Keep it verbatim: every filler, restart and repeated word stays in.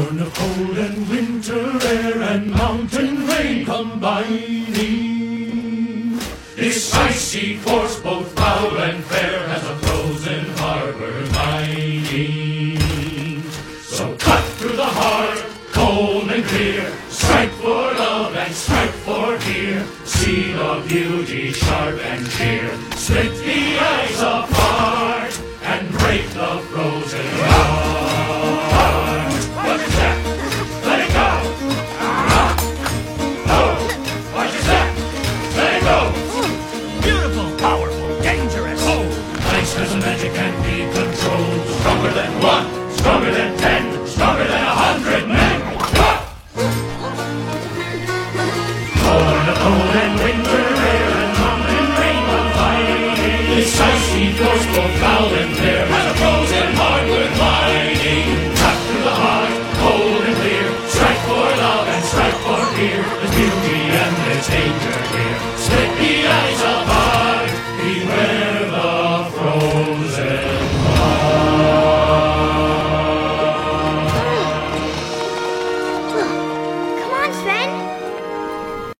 born of cold and winter air and mountain rain combining. This icy force, both foul and fair, has a frozen harbor lining. So cut through the heart, cold and clear, strike for love and strike for dear, seed of beauty sharp and clear.